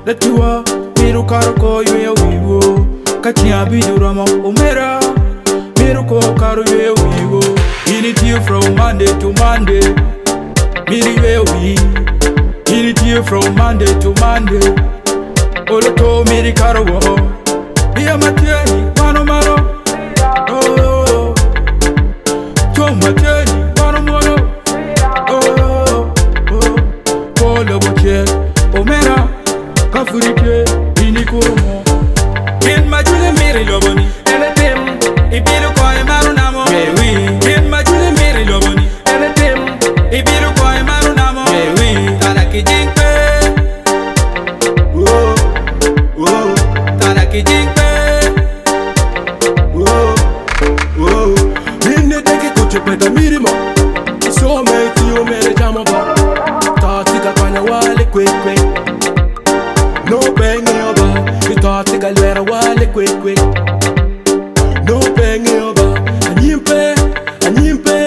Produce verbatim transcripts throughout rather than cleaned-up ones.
da tua miru karo ko yo wiwo kachia bidurama omera miru ko karo yo wiwo in you from Monday to Monday miri we wi in you from Monday to Monday olo to miri karo wo bia mateni mano mano oh to mateni mano mano oh oh polo boche omera kafurike inikurumo in majule miri loboni eletem ibiru ko e maru namo ewi in majule miri loboni eletem ibiru ko e maru namo ewi tala kijingpe oh oh tala kijingpe oh oh minne deke kuche peta mirimo so me ti o mere jamo ba ta ti ka kanya wale kwe kwe no bang yoba, we thought to galera wale quick quick. No bang yoba, anyimpe, anyimpe,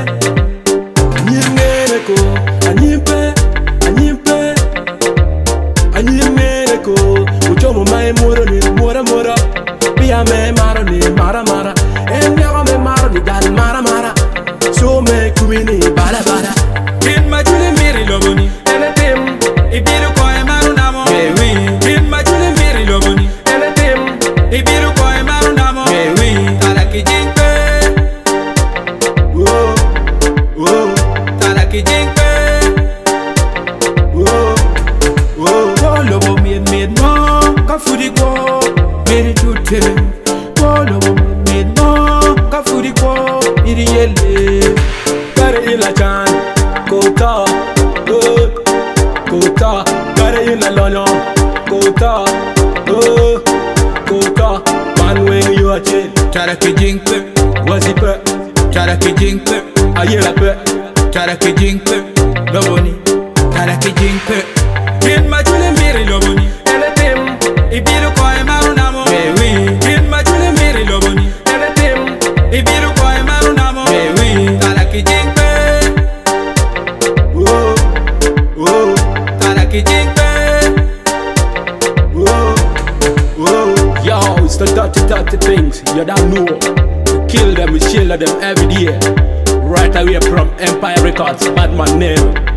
anyimeko, anyimpe, anyimpe, anyimeko. Uchomo mai moro ni mora mora, biya me mara ni mara mara, enyago me mara ni gal mara mara. So me kumini bala bala. In my jule miri loboni, eletem, ibiru ko e maru namo. In my jule miri loboni, eletem, ibiru ko e maru namo. Tala kijingpe, oh oh, tala kijingpe, oh oh. Oh lobo mi mi no, kafuri ko, miri chute. Oh lobo mi no, kafuri ko, miri yele. Kare ila chan, kota, oh kota, kare ila lono. Kota, oh, kota, man when you are chill. Tara kijingpe, Wazipe, tara kijingpe, ayela pe, tara kijingpe, loboni, tara kijingpe. in majule miri loboni, eletem, ibiru ko e maru namo. Ewi, In majule miri loboni, eletem, ibiru ko e maru namo. ewi, Tara kijingpe, oh, oh, tara kijingpe. Yo, it's the dirty, dirty things, you don't know. We kill them, we shield them every day. Right away from Empire Records, Badman name.